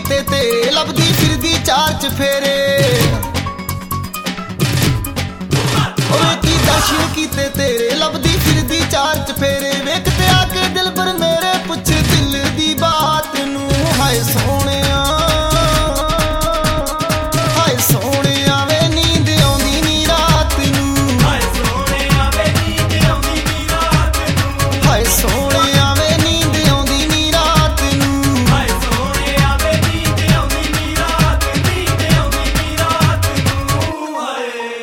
ਕੀਤੇ ਤੇਰੇ ਲੱਭਦੀ ਫਿਰਦੀ ਚਾਰ ਚਫੇਰੇ ਓਏ ਕੀ ਦਰਸ਼ਨ ਕੀਤੇ ਤੇਰੇ ਲੱਭਦੀ ਫਿਰਦੀ ਚਾਰ ਚਫੇਰੇ ਵੇਖ ਤੇ ਆ ਕੇ ਦਿਲਬਰ ਮੇਰੇ ਪੁੱਛ ਦਿਲ ਦੀ ਬਾਤ ਨੂੰ ਹਾਏ ਸੋਹਣਿਆ ਹਾਏ ਸੋਹਣਿਆ ਵੇ ਨੀਂਦ ਆਉਂਦੀ ਨੀ ਰਾਤ ਨੂੰ ਹਾਏ ਸੋਹਣਿਆ ਵੇ ਨੀਂਦ ਆਉਂਦੀ ਨੀ ਰਾਤ ਨੂੰ ਹਾਏ ਸੋਹਣਿਆ ਵੇ ਨੀਂਦ ਆਉਂਦੀ ਨੀ ਰਾਤ ਨੂੰ ਹਾਏ ਸੋਹਣਿਆ ਵੇ ਨੀਂਦ ਆਉਂਦੀ ਨੀ ਰਾਤ ਨੀਂਦ ਆਉਂਦੀ ਨੀ ਰਾਤ ਨੂੰ ਹਾਏ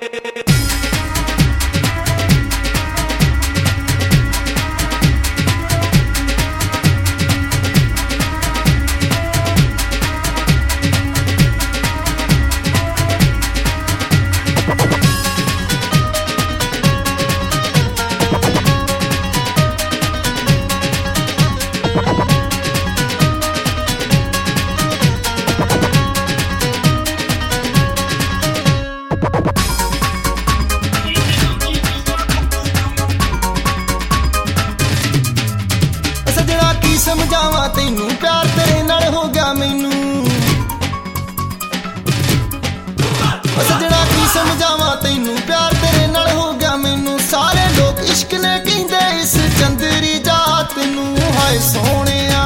ਸਮਝਾਵਾਂ ਤੈਨੂੰ ਪਿਆਰ ਤੇਰੇ ਨਾਲ ਹੋ ਗਿਆ ਮੈਨੂੰ ਸੱਜਣਾ ਕੀ ਸਮਝਾਵਾਂ ਤੈਨੂੰ ਪਿਆਰ ਤੇਰੇ ਨਾਲ ਹੋ ਗਿਆ ਮੈਨੂੰ ਸਾਰੇ ਲੋਕ ਇਸ਼ਕ ਨੇ ਕਹਿੰਦੇ ਇਸ ਚੰਦਰੀ ਜਾਤ ਨੂੰ ਹਾਏ ਸੋਹਣਿਆ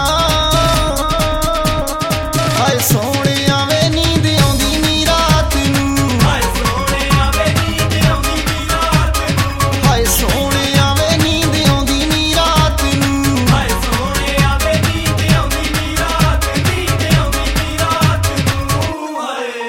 ਹਾਏ ਸੋਹਣਿਆ ਵੇ ਨੀਂਦ ਆਉਂਦੀ ਨੀ ਰਾਤ ਨੂੰ ਹਾਏ ਸੋਹਣਿਆ ਵੇ ਨੀਂਦ ਆਉਂਦੀ ਨੀ ਰਾਤ ਨੂੰ ਹਾਏ ਸੋਹਣਿਆ ਵੇ ਨੀਂਦ ਆਉਂਦੀ ਨੀ ਰਾਤ ਨੂੰ ਹਾਏ ਸੋਹਣਿਆ ਵੇ ਨੀਂਦ ਆਉਂਦੀ ਨੀ ਰਾਤ ਨੀਂਦ ਆਉਂਦੀ ਨੀ ਰਾਤ ਨੂੰ ਹਾਏ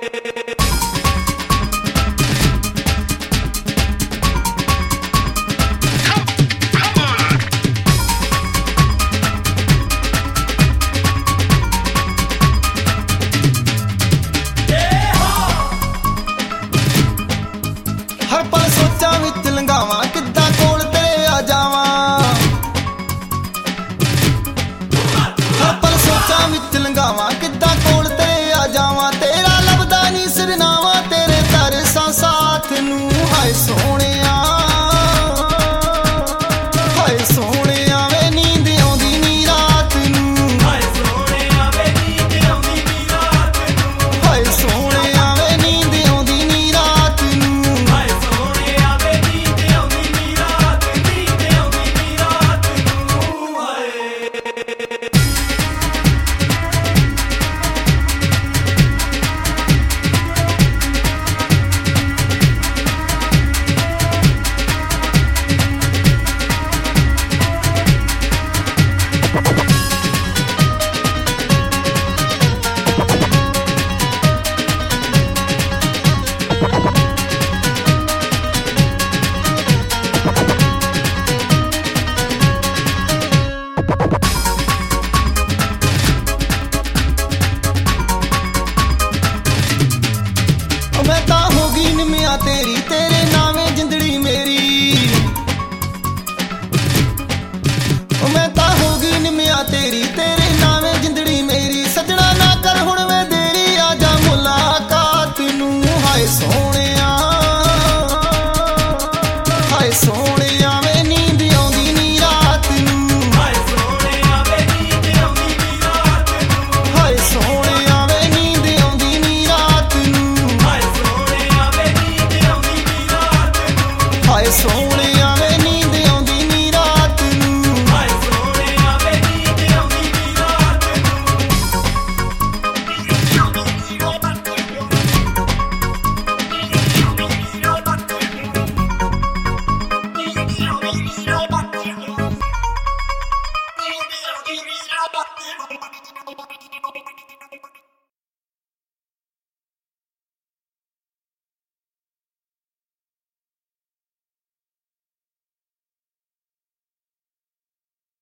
ਹਰ ਪਲ ਸੋਚਾਂ ਵਿੱਚ ਲੰਘਾਵਾਂ ਕਿੱਦਾਂ ਕੋਲ ਤੇਰੇ ਆ ਜਾਵਾਂ ਹਰ ਪਲ ਸੋਚਾਂ ਵਿੱਚ ਲੰਘਾਵਾਂ ਕਿੱਦਾਂ ਕੋਲ ਤੇਰੇ ਆ ਜਾਵਾਂ ਤੇਰਾ ਲੱਭਦਾ ਨੀ ਸਿਰਨਾਵਾ ਤੇਰੇ ਤਰਸਾਂ ਸਾਥ ਨੂੰ ਹਾਏ ਸੋ